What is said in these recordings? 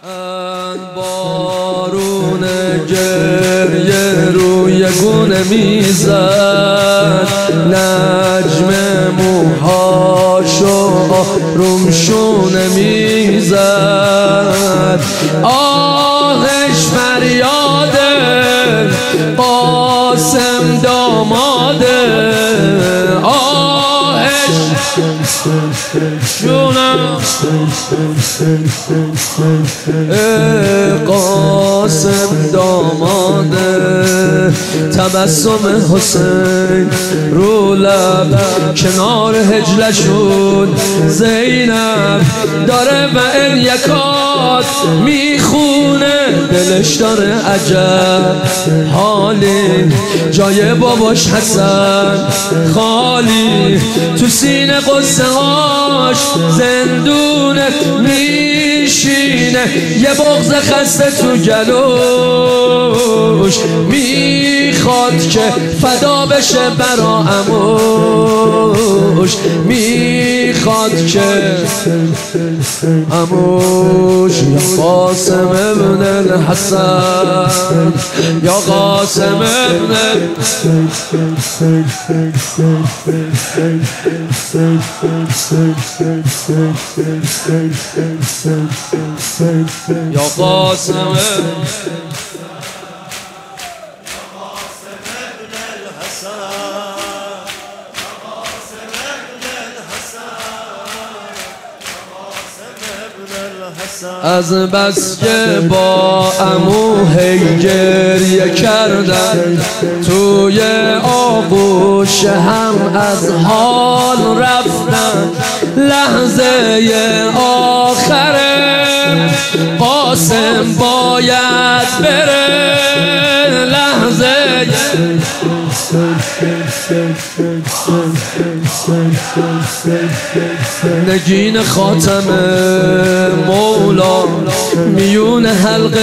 بارون گریه روی گونه میزد، نجم موهاشو آرومشونه میزد، آهش فریاده قاسم داماده، آهش جونم قاسم داماده، تبسم حسین رو لب کنار هجلشون، زینب داره و این یکات میخونه، دلش داره عجب حالی، جای باباش حسن خالی، تو سینه قصه هاش زندونه میشینه، یه بغض خسته تو گلوش میخواد که فدا بشه برا عموش، میخواد که عموش یا قاسم ابن الحسن، یا قاسم ابن یا قاسم از بس که با عمو هی گریه کردن، توی آغوش هم از حال رفتن، لحظه آخره قاسم باید بره، لحظه نگین خاتم مولا میون حلقه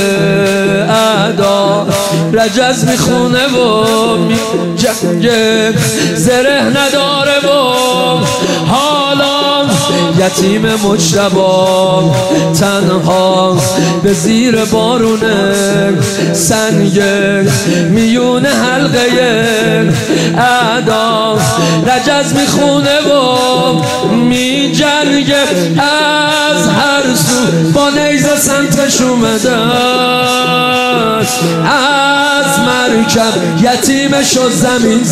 اعدا، رجز میخونه و میجنگه، زره نداره و حالا یتیم مجتبی تنها به زیر بارون سنگ میون حلقه اعدا، رجز میخونه و میجنگه، از هر سو با نیزه سمتش اومدن، از مرکب یتیمشو زمین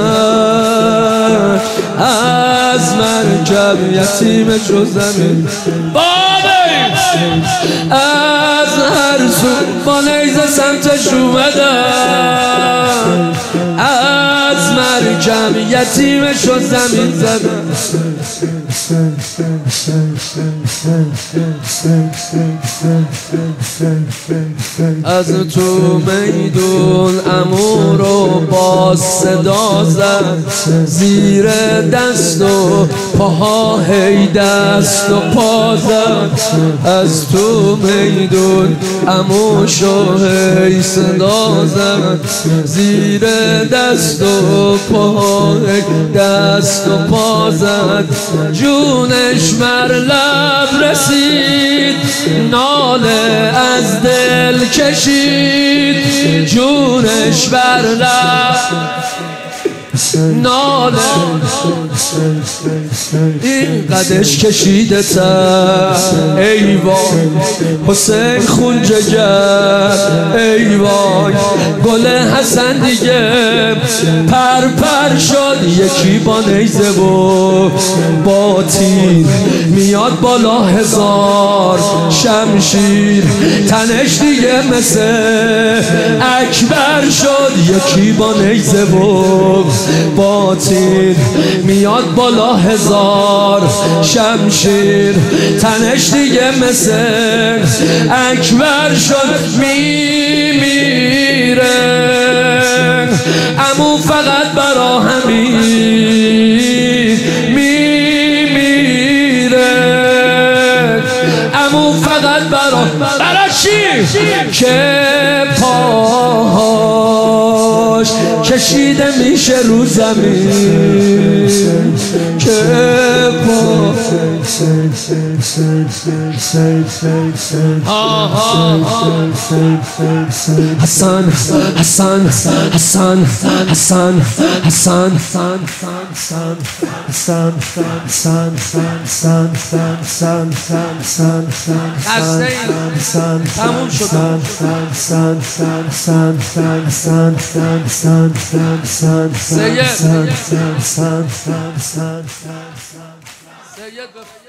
زدن، از مرکب یتیمشو زمین از هر سو با نیزه سمتش اومدن، از مرکب یتیمشو زمین زدن. از تو میدون عمو رو با صدا زد، زیر دست و پاها هی دست و پا زد، از تو میدون عمو شو هی صدا زد، زیر دست و پاها هی دست و پا زد، جونش بر لب رسید، ناله از دل کشید، جونش بر لب ناله این قدش کشیده تر، ای وای حسین خون جگر، ای وای گل حسن دیگه پر شد، یکی با نیزه و با تیر میاد بالا، هزار شمشیر تنش دیگه مثل اکبر شد، یکی با نیزه و با تیر میاد بالا، هزار شمشیر تنش دیگه مثل اکبر شد، میمیره عمو فقط برا همین میمیره، عمو فقط برا چی که پاهاش کشیده میشه رو زمین، که پاهاش Hassan, Hassan, Hassan, Hassan, Hassan, تموم شد. سید